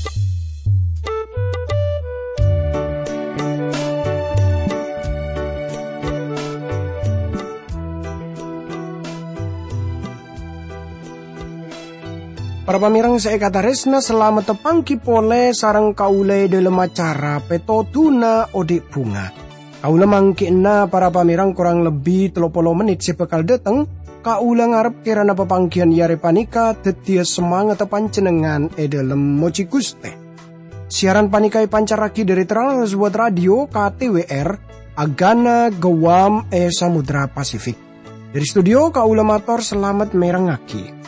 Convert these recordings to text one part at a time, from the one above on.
Para pamirang saya kata resna selamat tepangki pole sarang kaule dalam acara petotuna odik bunga. Kaula mangkina para pamirang kurang lebih 30 menit sebekal dateng. Kaula ngarep kirana pepanggian yare panika tetia semangat pancenengan dalam moci Guste. Siaran panikai pancaraki dari Trans buat radio KTWR Agana Gewam Samudra Pasifik. Dari studio kaula mator selamat merangaki.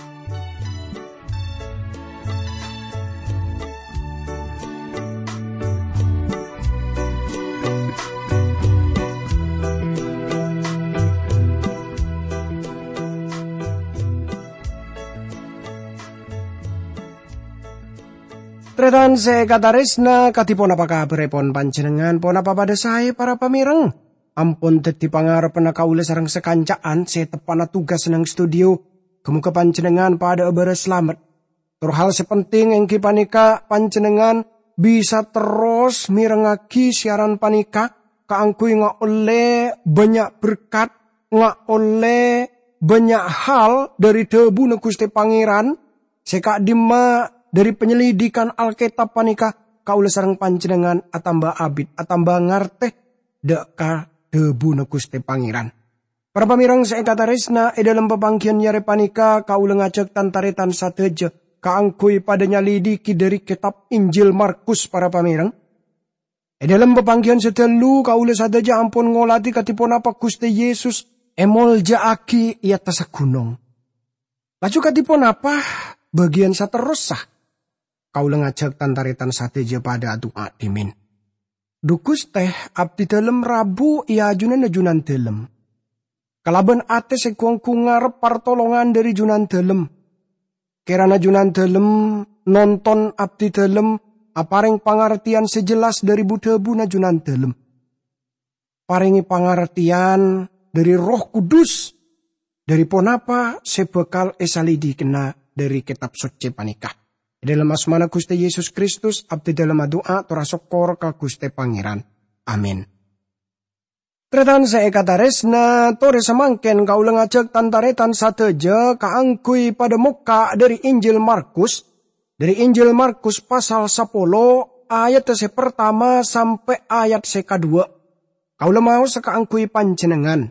Tretan saya kata resna katipon apa kabar pon panjenengan pon apa pada saya para pamireng. Ampun teti pangarep na kaula sareng sekancaan saya tepana tugas nang studio. Kemuka panjenengan pada abara selamat. Hal sepenting engki panika panjenengan bisa terus mirengaki siaran panika kaangkui nga oleh banyak berkat nga oleh banyak hal dari debu na Gusti Pangeran seka dima dari penyelidikan Alkitab panika kaula sareng panjenengan atamba abid atamba ngarteh deka debu na Gusti Pangeran. Para pamirang saya kata resna dalam pepanggian yare panika kaula ngajak tantaretan sateja kaangkui pada nyalidiki dari kitab Injil Markus para pamirang. Dalam pepanggian setelu kaula sateja ampun ngolati katipun apa Gusti Yesus emol jaaki i atas gunung. Laju katipun apa bagian saterusah. Kaula ngajak tantaretan sateja pada doa dimin. Dukus teh abdi dalem rabu ia ajunan dalem. Kalaban ate sekuangku ngarep partolongan dari junan dalem. Kerana junan dalem nonton abdi dalem apareng pangartian sejelas dari budebu na junan dalem. Paringi pangartian dari Roh Kudus dari ponapa sebekal esalidi kena dari kitab suci panikah. Dalam asmana Gusti Yesus Kristus, abdi dalam doa torasokor ka Gusti Pangeran. Amin. Tretan saya kata resna, tore semangken kaula ngajak tantaretan sateja kaangkui pada muka dari Injil Markus. Dari Injil Markus pasal 10 ayat pertama sampai ayat kedua. Kaula mau sekaangkui panjenengan.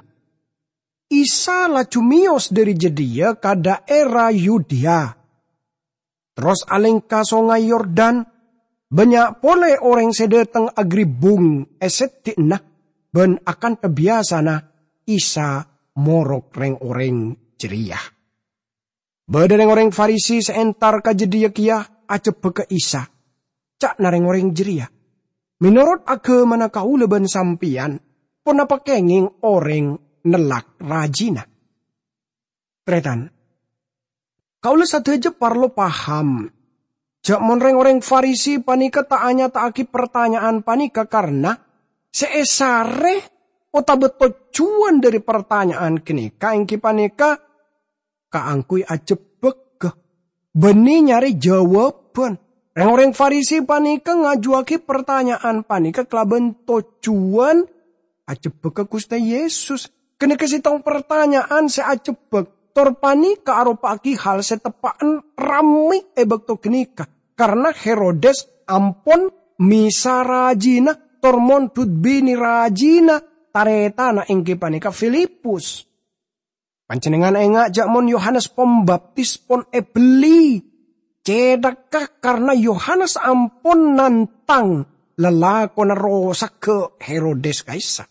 Isa laju mios dari Jedia ka daerah Yudea. Terus alengka sungai Yordan, banyak pole orang sedeteng agribung esetikna, ben akan kebiasana Isa morok reng orang ceria. Badan orang Farisi seentar kajedia kia acep ke Isa, cak nareng orang ceria. Menurut agama kaula ben sampian, pun apa kenging orang nelak rajina. Tretan. Kaula sateja parlo paham. Jak monreng orang Farisi panika taanya taaki pertanyaan panika karena seesare ota beto cuan dari pertanyaan kenika engki panika kaangkui ajebek beni nyari jawaban. Orang Farisi panika ngajuaki pertanyaan panika kelaben tocuan ajebek ke Gusti Yesus. Kena kasih pertanyaan se ajebek. Torpani ka aropaki hal setepaan rami ebekto kenika. Karena Herodes ampon misa rajina tormon tudbini rajina taretana engke panika Filipus. Pancenengan engak jakmon Yohanes Pembaptis pon ebeli. Cedakah karena Yohanes ampon nantang lelakon rosa ke Herodes kaisa.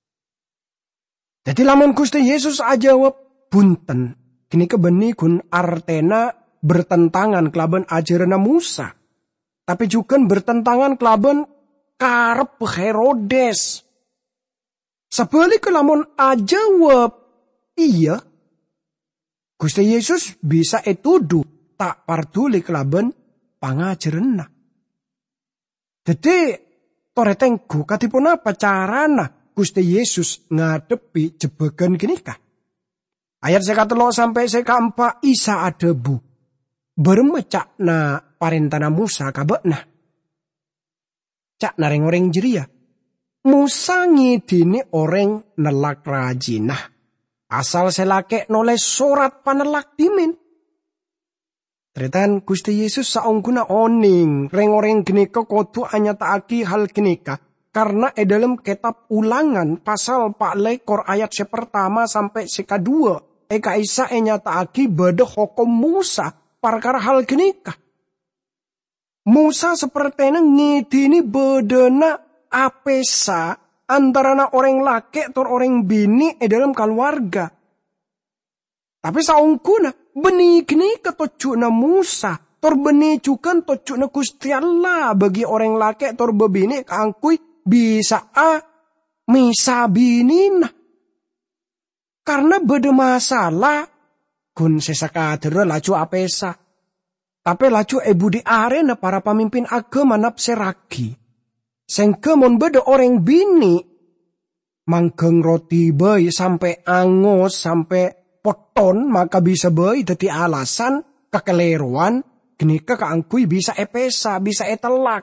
Jadi lamun Gusti Yesus ajawab punten, kini kebeni kun artena bertentangan kelaban ajaran Musa. Tapi juga bertentangan kelaban karep Herodes. Sebalik lamun ajawab iya, Gusti Yesus bisa etudu tak partuli kelaban pangajaran. Jadi toretengku katipun apa carana Gusti Yesus ngadepi jebakan kenika. Ayat 1 sampai 4 Isa adebu. bermecak na parentana Musa kabekna. Cak nareng-oreng jeria. Musa ngidini orang nelak rajinah. Asal selake noleh surat panelak dimin. Tretan Gusti Yesus saungguna oning. Reng-oreng genika kodu anyataaki hal genika. Karena dalam kitab Ulangan pasal 4 ayat sepertama sampai sekadua. Kaisa nyataaki beda hukum Musa perkara hal genika. Musa seperti ngidini bedena apesa antara orang laki atau orang bini dalam keluarga. Tapi saungkuna benih gini ketojuna Musa, tor benih juga tojuna Gusti Allah bagi orang laki atau bebini keangkui bisa misa binina. Karena beda masalah kun sesakadera laju apesa. Tapi laju budi arena para pemimpin agama napseragi. Sengke mon beda orang bini. Manggeng roti bayi sampai angos sampai poton maka bisa bayi dadi alasan kekeliruan genika keangkui bisa epesa bisa etelak.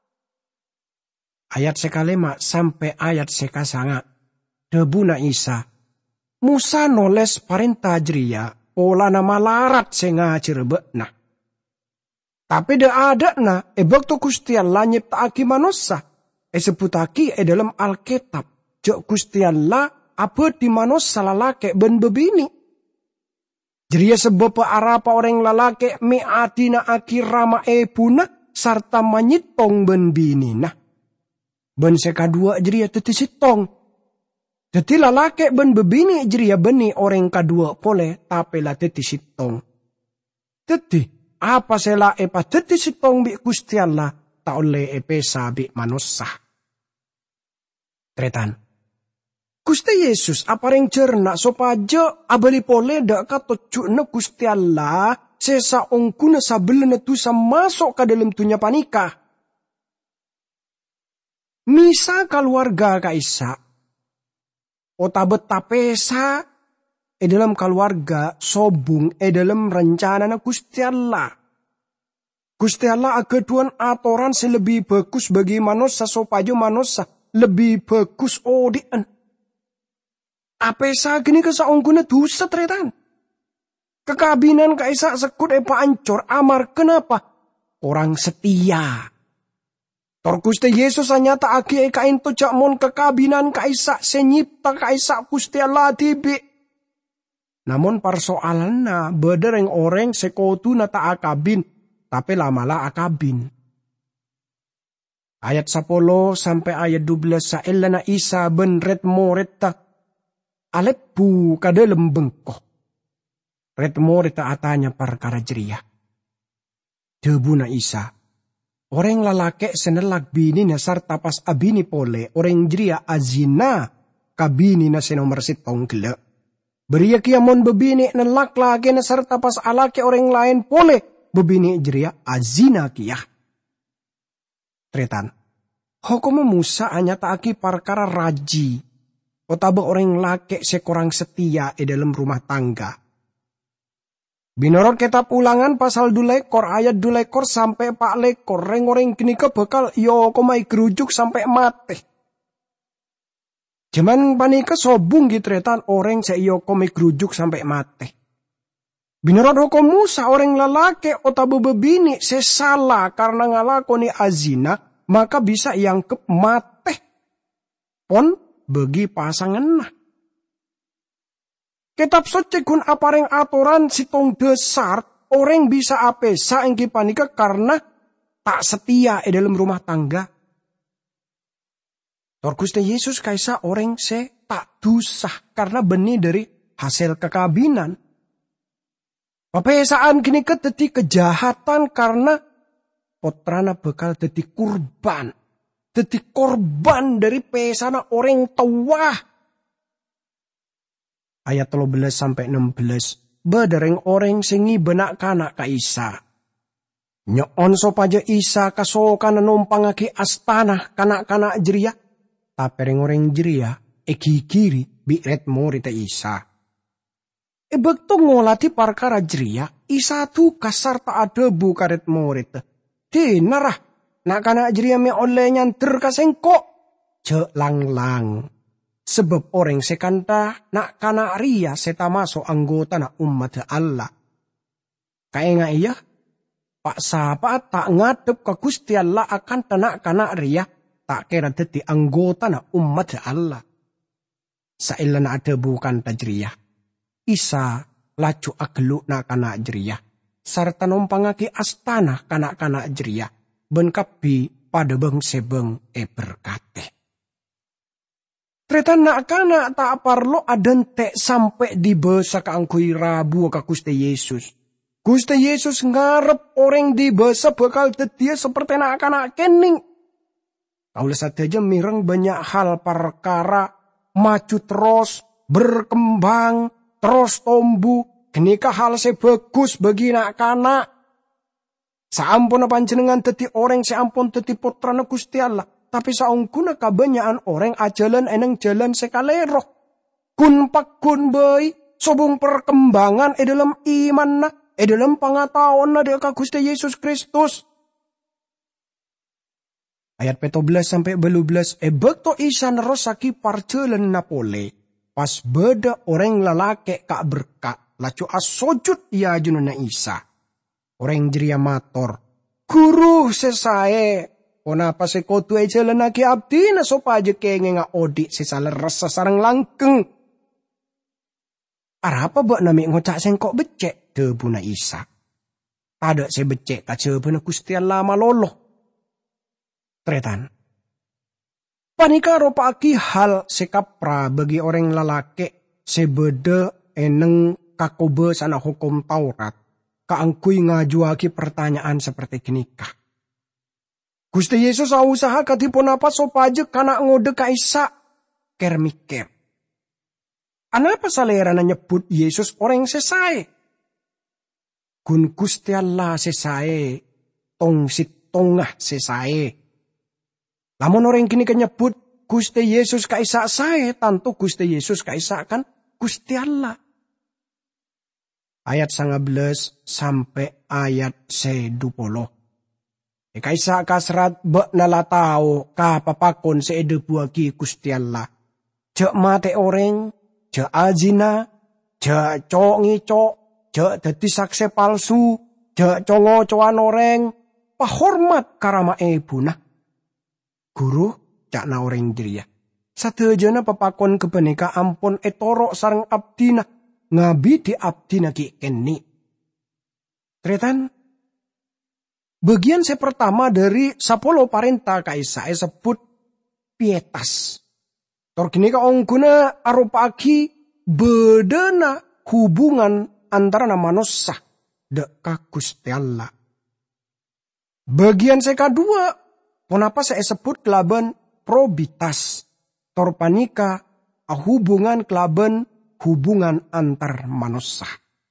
Ayat sekalema sampai ayat sekasanga. Debuna Isa. Musa noles parenta jeria pola nama larat sengaja rebekna. Tapi da ada na waktu Gusti Allah nyiptaaki manusia. Sebutaki dalam Alkitab. Jok Gusti Allah apa di manusia lalake ben bebini. Jadi sebab arapa orang lalake miatina akirama ebuna sarta manyitong ben binina. Ben sekadua jadi teti sitong. Jadi lalake ben bebini jadi beni orang kadua pole tapi la teti sitong. Teti. Apa sela epa teti sitong bi Gusti Allah ta oleh epesa bi manusia. Tretan. Gusti Yesus apa ring cerna sopaja abali pole dak katojuna Gusti Allah sesa ongkuna sabelena tusa masuk ke dalam tunya panika. Misa keluarga kaisa. Otabet tapesa dalam keluarga sobung dalam rencana na Gusti Allah. Gusti Allah agaduan atoran selebih bagus bagi manusia supaya manusia lebih bagus odian. Apesa gini kesaungguna dosa tretan. Kekabinan kaisa sekut ancor amar kenapa? Orang setia. Tor Gusti Yesus nyata agi kain tojak mon kekabinan kaisa senyipta kaisa Gusti Allah tibi. Namun persoalannya bedereng orang sekotu na ta akabin, tapi lamalah akabin. Ayat 10 sampai ayat 12 saella na Isa ben ret moreta aleppu kadalem bengkoh. Ret moreta atanya perkara jeria. Debu na Isa. Orang lalake senelak bini na sarta pas abini pole, orang jeria azina kabini na senomor sitong gele. Beria kia mon bebini nelak lagi na serta pas alake orang lain pole bebini jeria azina kia. Tretan. Hukum Musa hanya taaki perkara raji. Otaba orang laki sekorang setia dalam rumah tangga. Binorot kitab Ulangan pasal 2 ayat 2 sampai 4 reng-oreng kenika bakal yo komai gerujuk sampai mati. Cuman panika sobung gitretan orang seiyo komik rujuk sampai mati. Binarot hukum Musa orang lalaki otabo bebini sesala karena ngalakoni azina maka bisa yang ke mati. Pon bagi pasangan nah. Kitab suci kun apareng aturan sitong besar orang bisa apesa engki panika karena tak setia dalam rumah tangga. Tor Gusti Yesus kaisa orang se tak dusah karena benih dari hasil kekabinan. Papesaan kini keteti kejahatan karena potrana bakal dadi kurban. Dadi korban dari pesana orang tua. Ayat 13 sampai 16. Badereng orang singi benak kanak kaisa. Nyoon sopaja Isa kasokan numpangaki astana kanak-kanak jeria. Tapi orang jeria, kiri bi ret morita Isa. Bekto ngolati perkara jeria, Isa tu kasar tak ada bu karet murid. Dinarah, nak kana jeria me oleh nyanter kasengko. Cek lang-lang. Sebab orang sekanta nak kana ria seta masuk anggota na umat Allah. Kaya nga iya, Pak Sapa tak ngadep ke Gusti Allah akan tanak kana ria tak kira deti anggota na umat Allah. Saila na ada bukan tajriah. Isa laju agelu na kana jeriah. Sarta nompangaki astana kana jeriah. Ben kapi pada beng sebeng berkate. Tretan nak kana tak parlo adente sampai di besa kaangkui rabu ka Gusti Yesus. Gusti Yesus ngarep orang di besa bakal tetia seperti anak-anak kening. Kaulah saja mireng banyak hal perkara maju terus berkembang terus tumbuh, kenika hal sebagus bagi anak-anak. Saampun panjenengan teti orang, saampun teti putrana Gusti Allah. Tapi saungkuna kebanyakan orang ajalan eneng jalan sekalero. Kun pak kun bayi, sobung perkembangan dalam iman na, dalam pengetahuan na deka Gusti Yesus Kristus. Ayat 14 sampai 12, bekto Isa nerosaki parjalan napole. Pas beda orang lalaki kak berkat, lacu asojud ia jununa Isa. Orang jeria mator, guru sesae, kenapa sekotu aja lenaki abdi na sopaje kenge nga odik sesala rasa sarang langkeng. Arapa bak nami ngocak sengkok becek, debuna Isa. Ada se becek kaca bena Gusti Allah malolo. Tretan. Panika ropaki hal sekapra bagi orang lalaki sebeda eneng kakobe sana hukum Taurat. Kaangkui ngajuaki pertanyaan seperti kenikah. Gusti Yesus usaha katipun apa sopaje kana ngode kaisa ker mikir. Anapa salerana nyebut Yesus orang sesae? Gun Gusti Allah sesae, tong sit tongah sesae. Lamun orang kini nyebut Gusti Yesus kaisa sae, tantu Gusti Yesus kaisa kan Gusti Allah. Ayat 19 sampai ayat 20. Kaisa kasrat bek nalatao kapapakon seede buagi Gusti Allah. Jek mate orang, jek azina, jek cok, jek dadi sakse palsu, jek congo-coan orang, pahormat karama ebuna. Guru, cak na orang jeria. Sadejana papakon kebeneka ampun etoro sarang abdina. Ngabi di abdina ki keni. Tretan, bagian pertama dari 10 parenta kaisa sebut pietas. Torkinika ongguna arupaki bedana hubungan antara nama manusia deka Gusti Allah. Bagian kedua, kenapa saya sebut kelaban probitas, torpanika, hubungan kelaban hubungan antar manusia.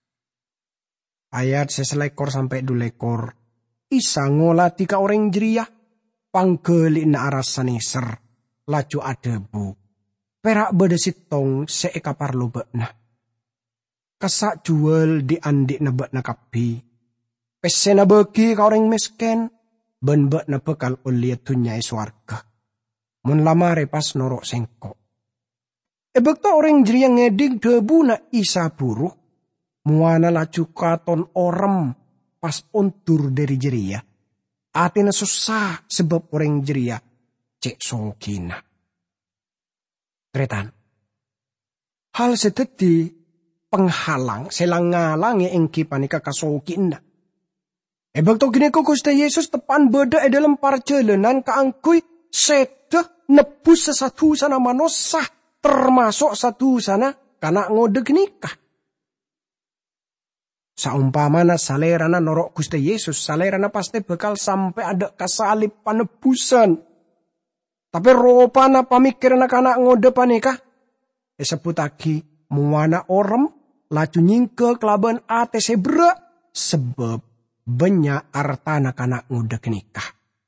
Ayat 11 sampai 12. Isa ngolati ka orang jeria, panggeli na arasane ser, laju adebu. Perak bedesitong seeka parlo bekna. Kasak jual di andik na bekna kapi. Pesena bagi ka orang misken, ben bekna bekal uliat tunyai swarga. Mun lamare pas norok sengkok. Bekto orang jeria ngeding debu na Isa buruk. Muana laju katon orem pas untur dari jeria. Atina susah sebab orang jeria cek songkina. Tretan. Hal seteti penghalang selang ngalangi engki panika kasongkina. Bekto gini ko Gusti Yesus tepan beda dalam parjalanan kaangkui sedah nebus sesatu sana manusia. Termasuk satu sana kana ngode nikah. Saumpamana salerana norok Gusti Yesus, salerana pasti bakal sampai ada kasalib panebusan. Tapi ropana pamikiran kana ngode panikah. Sebut lagi muana orem laju nyingke kelaban ate sebra sebab banyak artana kana ngode nikah.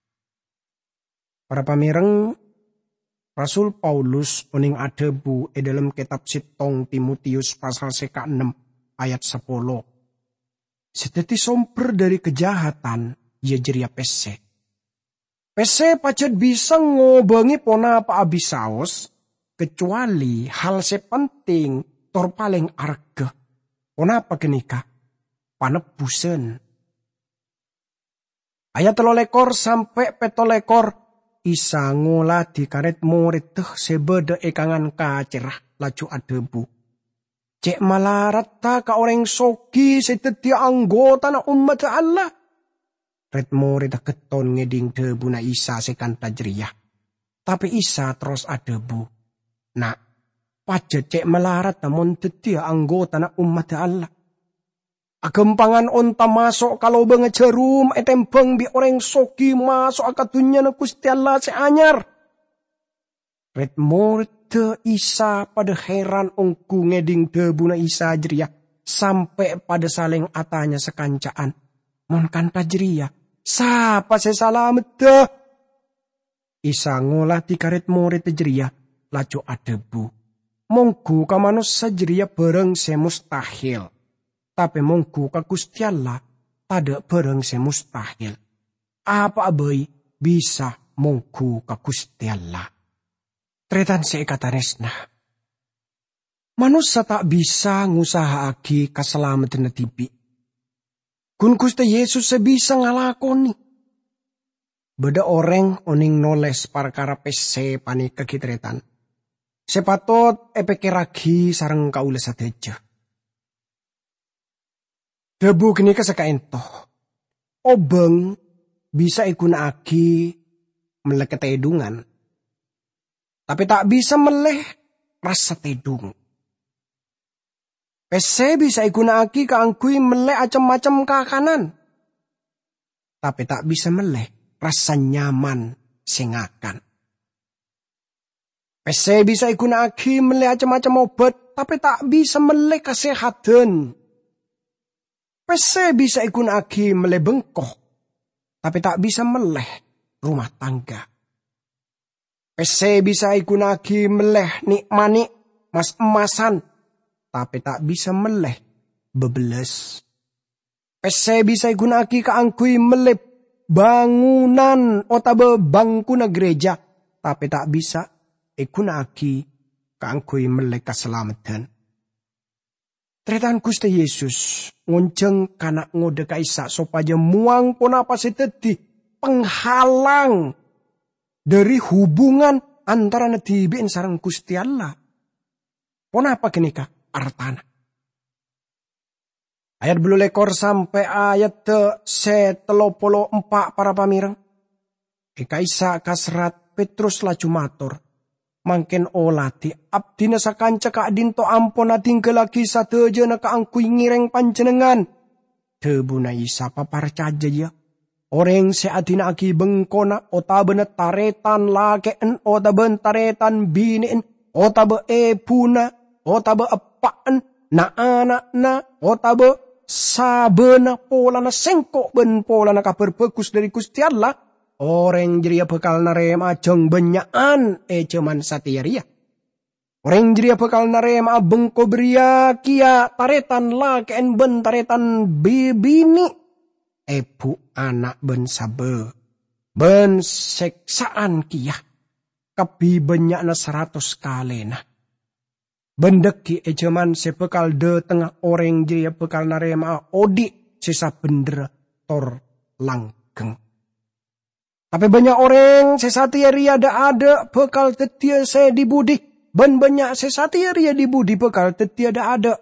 Para pamireng Rasul Paulus oning adebu dalam kitab Sitong Timotius pasal 6 ayat 10. Seteti somper dari kejahatan, ya jeria pese. Pese pacet bisa ngobangi pona apa abis saos, kecuali hal sepenting tor paling arge. Pona apa kenika? Panebusen. Ayat 13 sampai 14 Isa ngolah di karet murid teh sebeda ekangan kacerah laju adebu. Cek malarat ta ka orang soki seteti anggota na umat Allah. Red murid keton ngeding debu na Isa sekan tajriyah. Tapi Isa terus adebu. Nah, pajet cek malarat namun teti anggota na umat Allah. Agempangan onta masuk kalau banget jerum etempeng bi orang soki masuk akatunya na Gusti Allah seanyar. Red murid te Isa pada heran ongku ngeding debu na Isa jeria sampai pada saling atanya sekancaan. Mon kanta jeria, sapa sesalamet deh. Isa ngolah di karet murid jeria laju adebu. Mongku kamanus sajeria bareng semustahil. Tapi mongku ka Gusti Allah tada bareng semustahil. Apa abai bisa mongku ka Gusti Allah. Tretan seikataresna. Manusia tak bisa ngusahaake kaselamatan tibi. Kun Gusti Yesus sebisa ngalakoni. Beda orang oning noles perkara pese panik kekitretan. Sepatot epekeragi sareng kaula sateja. Debu kini kesekain toh. Obeng bisa ikunaki meleket edungan. Tapi tak bisa meleh rasa tedung. Pese bisa ikunaki keangkui meleh acem-macem kakanan. Tapi tak bisa meleh rasa nyaman sengakan. Pese bisa ikunaki meleh acem-macem obat. Tapi tak bisa meleh kesehatan. Pese bisa ikunaki meleh bengkoh. Tapi tak bisa meleh rumah tangga. Pese bisa ikunaki meleh nikmani mas-emasan. Tapi tak bisa meleh bebeles. Pese bisa ikunaki keangkui meleh bangunan otabe bangkuna gereja. Tapi tak bisa ikunaki keangkui meleh keselamatan. Tretan Gusti Yesus ngonceng kanak ngode kaisa sopaja muang pon apa seteti penghalang dari hubungan antara netibin sareng Gusti Allah. Pon apa kenika artana. Ayat 12 sampai ayat se-34 para pamireng. Kaisa kasrat Petrus laju matur. Mangken olati abdina sakanca ka adinto ampon ating kelaki sateja na kaangkuy ngireng panjenengan. Tebu na Isa paparcaja ya. Oreng se adina aki bengkona otabe na taretan lakeen otabe taretan biniin otabe epuna otabe apaan na anak na otabe sabena pola na sengkok ben pola na kaperpekus dari Gusti Allah. Orang jeria bekal narem ajeng benyaan cuman satiaria. Orang jeria bekal narem bengko beria kia taretan lakeen ben taretan bibini. Ebu anak ben sabe. Ben seksaan kia. Kapi benyak na 100 kali na. Bendeki cuman sebekal de tengah orang jeria bekal narem odi sisa bender tor langgeng. Tapi banyak orang sesati ada bekal tetia saya dibudi. Ben banyak sesati dibudi bekal tetia ada.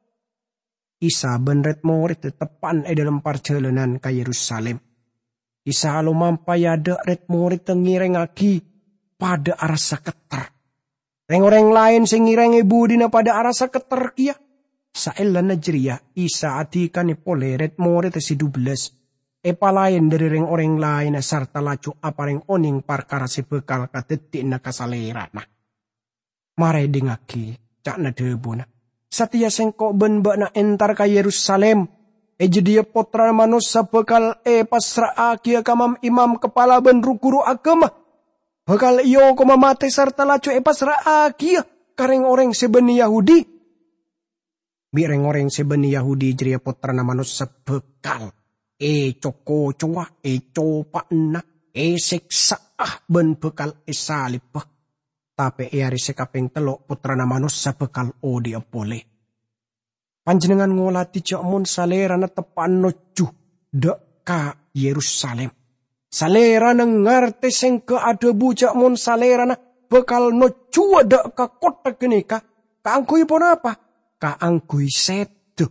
Isa ben red murid tetepan dalam perjalanan ke Yerusalem. Isa lo mampai ada red murid tengireng aki pada arah saketer. Reng-orang lain sing ngireng budi na pada arah saketer kia. Saelan na jeria Isa atikan pole red murid si 12. Lain dari orang lain sarta laju apareng oning parkara si bekal katetik na kasalera na. Maray dingaki, cak na debu na. Satia sengkok ben na entar ka Yerusalem. Jadi potra manus sa bekal pasra akia kamam imam kepala ben rukuru agama. Bekal iyo ko mamate sarta laju pasra akia kareng orang sebeni Yahudi. Bireng orang sebeni Yahudi jeria putra manus sebekal. Coko coa, copa na, seksa ben bekal salip. Tapi ari sekapeng telok putra manus sebekal dia boleh. Panjenengan ngolati cak mun salera na tepan noju dek ka Yerusalem. Salera na ngarte seng ke ada bujak mun salera na bekal noju dek ka kota genika. Kaangkui pun apa? Kaangkui setu.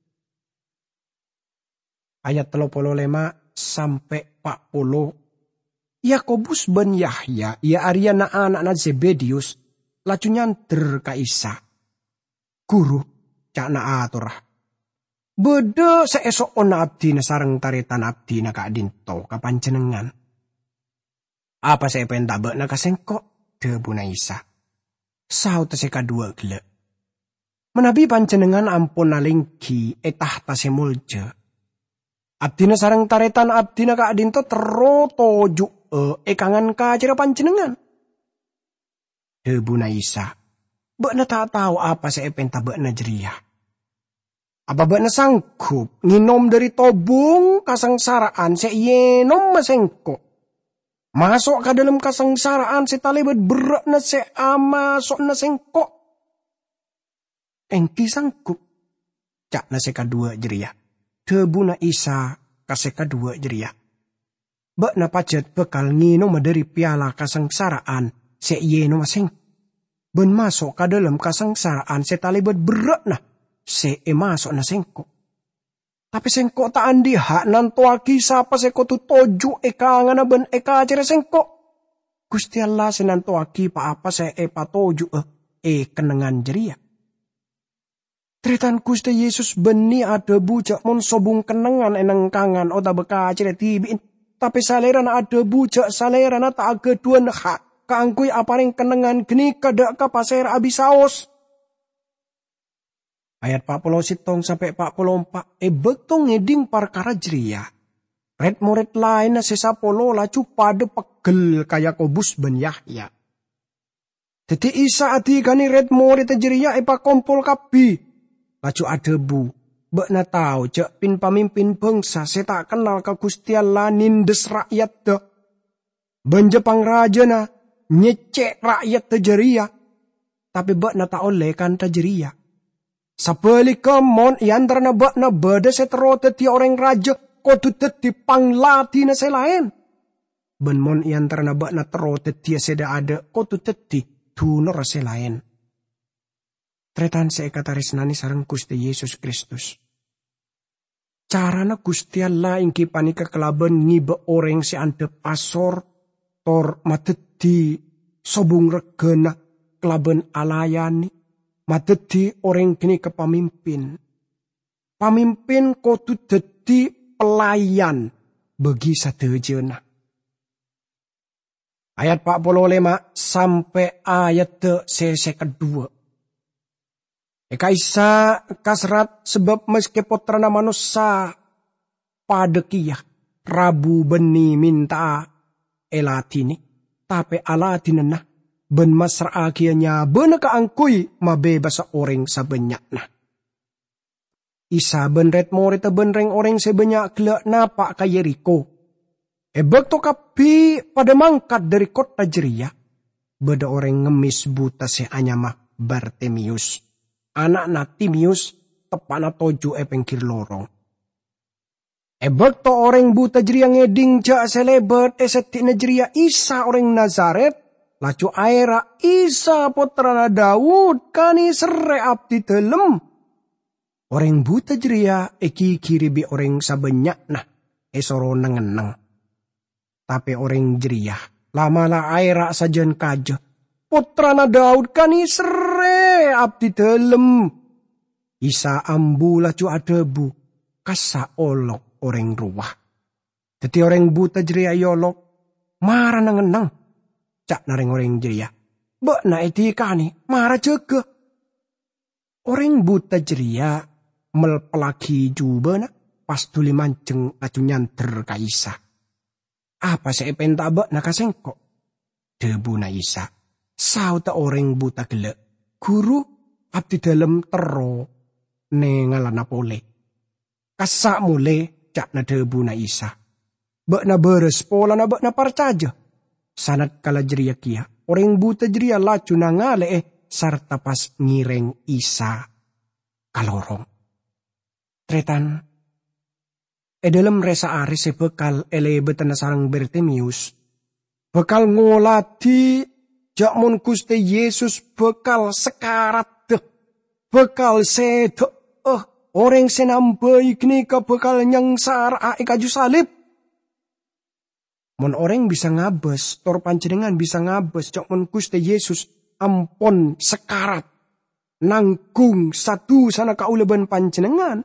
Ayat 35 sampai 40. Yakobus ben Yahya, ia Ariana anak Zebedius, lacu nyanter ka Isa. Guru, cak na aturah. Bede seesok ona abdi na sarang taritan abdi na kaadinto kapanjenengan. Apa saya pentabak na kasengkok? Debu na Isa. Saut seka dua gele. Menabi panjenengan ampun nalingki etah tasemulje. Abdi na sarang taritan abdi na kaadinto terotoju kangan kajera panjenengan. Debu na Isa. Bek na tak tahu apa saya pentabak na jeria. Apa bek na sanggup nginom dari tobung kasangsaraan yenom masengko. Masuk ke dalam kasangsaraan talibet berat na masuk na sengko. Engki sanggup. Cak na seka dua jeria. Debu na Isa kaseka dua jeria. Bek na pajat bekal nginom dari piala kasangsaraan yenom masengko. Ben masuk ke dalam kasangsaraan talibet berat na masuk na sengko. Tapi sengko tak andi hak nantuaki sapa seko tu toju ngana ben acara sengko. Gusti Allah senantuaki pa apa pa toju kenengan jeria. Teritan Gusti Yesus beni ada bujak mon sobung kenengan eneng kangan ota beka acara tibin. Tapi salerana ada bujak salerana tak ageduan hak. Kaangkui apareng kenengan geni kadak ka pasir abisaos. Ayat 40 sampai 44. Betong ngeding perkara jeria. Red murid lain na sesapolo lacu pada pegel kaya Yakobus ben Yahya. Jadi Isa adi gani red murid jeria pa kompol kabi. Lacu adebu. Bek na tau cek pin pamimpin bangsa tak kenal ke Gusti Allah nindes rakyat de. Ben Jepang raja na nyecek rakyat tejeria. Tapi bek na tak oleh kan tejeria. Sebalika mon iantara na bak na bada setero teti orang raja kodu teti panglati na selain. Ben mon iantara na bak na tero teti seda ada kodu teti tunor selain. Tretan seekataris nani sarang Gusti Yesus Kristus. Carana Gusti Allah ingki panika kelaban ngibe orang si andep asor tor mateti sobung regena kelaban alayani. Madedi orang kini ke pamimpin. Pamimpin kudu dadi pelayan bagi sadejana. Ayat 45 sampai ayat kedua. Eka Isa kasrat sebab meski putrana manusia pada kiyah Rabu beni minta elatini tapi alatinena ben masra akhirnya ben kaangkui mabebasa orang sebanyak nah. Isa ben red morita ben reng orang sebanyak gelak napak ka Yeriko. Ebek to kapi pada mangkat dari kota jeria. Beda orang ngemis buta se anyama Bartemius. Anak na Timius tepana toju pengkir lorong. Ebek to orang buta jeria ngeding ja selebet eseti na jeria Isa orang Nazaret. Lacu aira Isa putrana Daud kani sere abdi telem. Orang buta jeria eki kiribi orang sabanyak nah esoro nengeneng. Tapi orang jeria lamalah aira sajen kaja. Putrana Daud kani sere abdi telem. Isa ambu lacu adebu kasa olok orang ruah. Jadi orang buta jeria yolok marah nengeneng. Cak naring orang jeria. Bek na etikani marah juga. Orang buta jeria melpelaki juba na pas tuli manceng lacu nyanter ka Isa. Apa saya penta bek na kasengkok? Debu na Isa. Sauta orang buta gelek. Guru abdi dalam tero nengalana pole. Kasak mule cak na debu na isa. Bak na beres pola na bak na parcaja. Sanat kala jeria kia. Orang buta jeria lacu na ngale sarta pas ngireng isa kalorong. Tretan. Dalam resa aris bekal elebetan sarang Bartimius. Bekal ngolati jakmon Gusti Yesus bekal sekarat deh. Bekal sedek. Orang senambai kini bekal nyangsar kaju salib. Mon orang bisa ngabes, tor panjenengan bisa ngabes jakmon Gusti Yesus ampon sekarat. Nanggung satu sana kauleban panjenengan.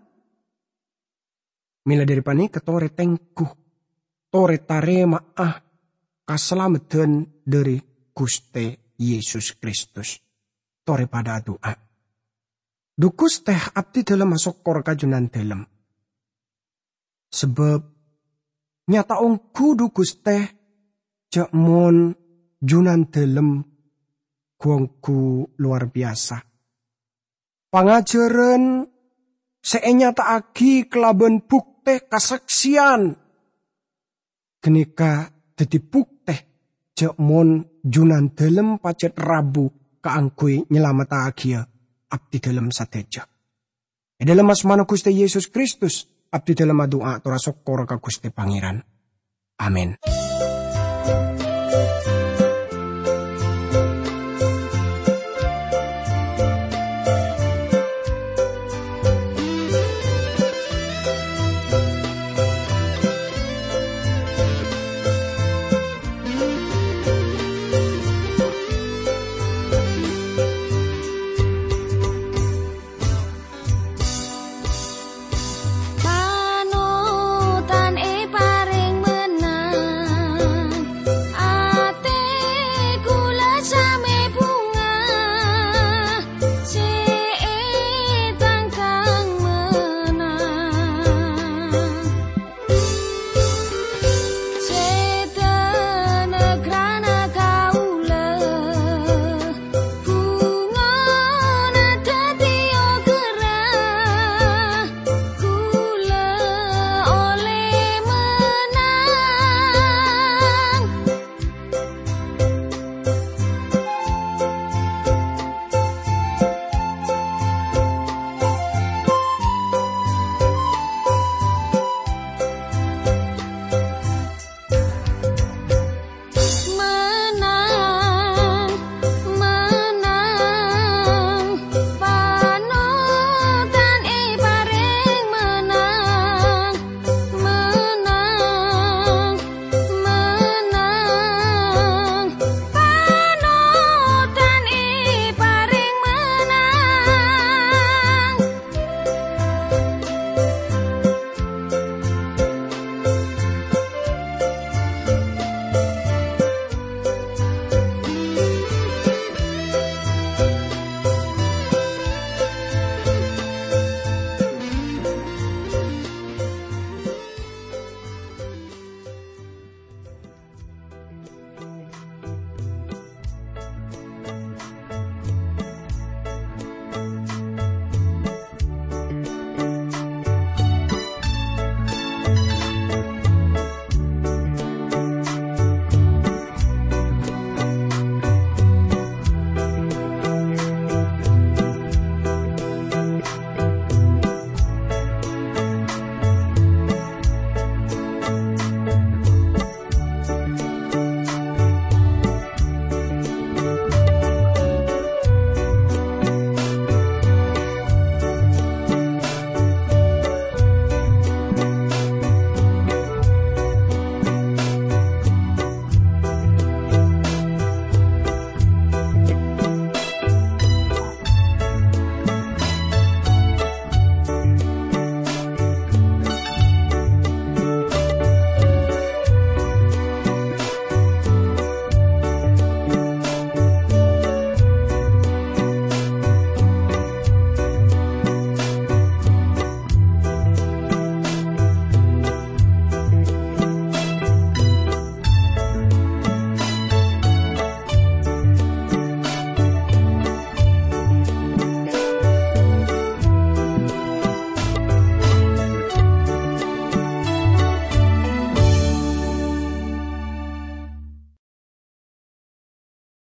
Mila dari pani ketore tengkuh. Tore tarema keselamatan dari Gusti Yesus Kristus. Tore pada doa. Dukus teh abdi dalam masuk kor kajunan dalam. Sebab nyata ongku dukus teh jakmon junan dalam kuangku luar biasa. Pangajaran senyata agi kelaban bukti kasaksian. Kenika dadi bukti jakmon junan dalam pacet Rabu kaangkui nyelamata agia abdi dalam sateja. Dalam asmana Gusti Yesus Kristus abdi dalam doa tora sokor ka Gusti Pangeran. Amin.